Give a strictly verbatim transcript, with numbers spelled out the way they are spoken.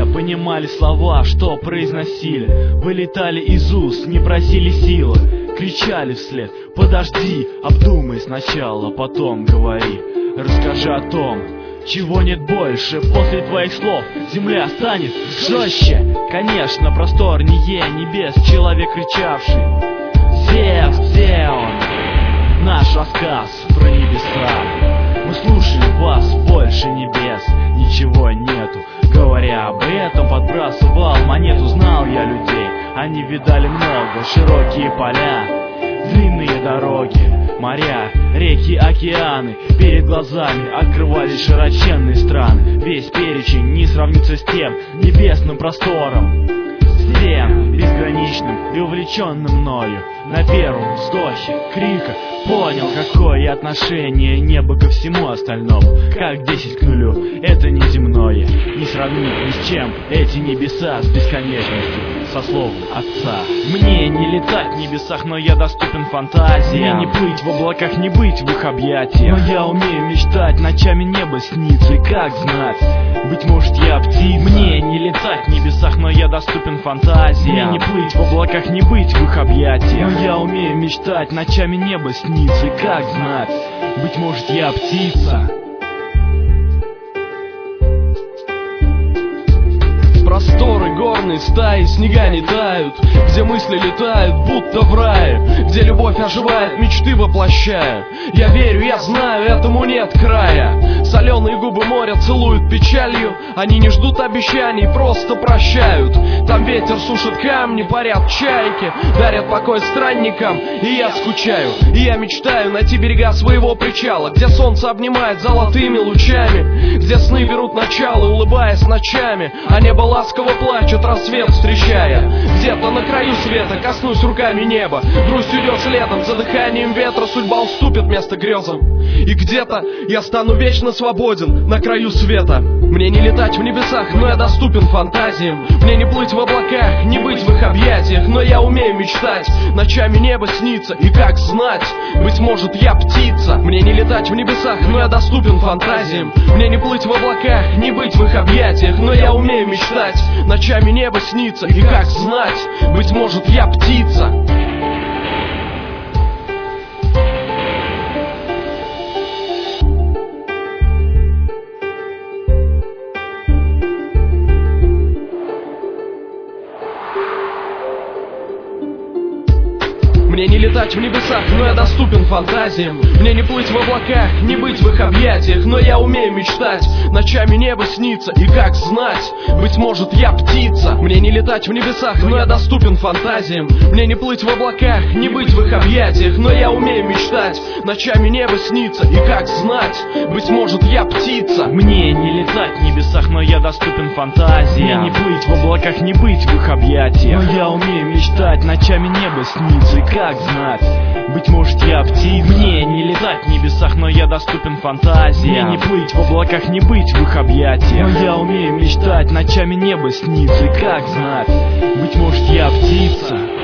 понимали слова, что произносили. Вылетали из уст, не просили силы. Кричали вслед: подожди, обдумай сначала, потом говори. Расскажи о том, чего нет больше. После твоих слов земля станет жестче. Конечно, просторнее небес человек кричавший. Зевс, где он? Наш рассказ про небеса. Мы слушаем вас, больше небес ничего нету. Говоря об этом, подбрасывал монету. Знал я людей, они видали много. Широкие поля, длинные дороги, моря, реки, океаны. Перед глазами открывались широченные страны. Весь перечень не сравнится с тем небесным простором, с тем безграничным и увлеченным мною. На первом вздохе крика понял, какое отношение небо ко всему остальному. Как десять к нулю, это неземное, не сравнить ни с чем эти небеса с бесконечностью, со словом Отца. Мне не летать в небесах, но я доступен фантазиям. Мне не плыть в облаках, не быть в их объятиях. Но я умею мечтать, ночами небо снится. И как знать, быть может я птица. Мне не летать в небесах, но я доступен фантазиям. Мне не плыть в облаках, не быть в их объятиях. Но я умею мечтать, ночами небо снится. И как знать, быть может я птица. Просторы горные стаи, снега не тают, где мысли летают, будто в рае, где любовь оживает, мечты воплощая. Я верю, я знаю, этому нет края. Соленые губы моря целуют печалью. Они не ждут обещаний, просто прощают. Там ветер сушит камни, парят чайки, дарят покой странникам. И я скучаю, и я мечтаю найти берега своего причала, где солнце обнимает золотыми лучами, где сны берут начало, улыбаясь ночами, а небо ласково плачет, рассвет встречая. Где-то на краю света коснусь руками неба. Грусть уйдет следом, за дыханием ветра судьба уступит место грезам. И где-то я стану вечно свободен на краю света. Мне не летать в небесах, но я доступен фантазиям. Мне не плыть в облаках, не быть в их объятиях. Но я умею мечтать, ночами небо снится. И как знать, быть может я птица. Мне не летать в небесах, но я доступен фантазиям. Мне не плыть в облаках, не быть в их объятиях. Но я умею мечтать, ночами небо снится. И как знать, быть может я птица. Мне не летать в небесах, но я доступен фантазиям. Мне не плыть в облаках, не быть в их объятиях. Но я умею мечтать, ночами небо снится. И как знать, быть может я птица. Мне не летать в небесах, но я доступен фантазиям. Мне не плыть в облаках, не быть в их объятиях. Но я умею мечтать, ночами небо снится. И как знать, быть может я птица. Мне не летать в небесах, но я доступен фантазиям. Мне не плыть в облаках, не быть в их объятиях. Но я умею мечтать, ночами небо снится. И как знать, быть может я птица. Мне не летать в небесах, но я доступен фантазиям. Мне не плыть в облаках, не быть в их объятиях. Но я умею мечтать, ночами небо снится. И как знать, быть может я птица.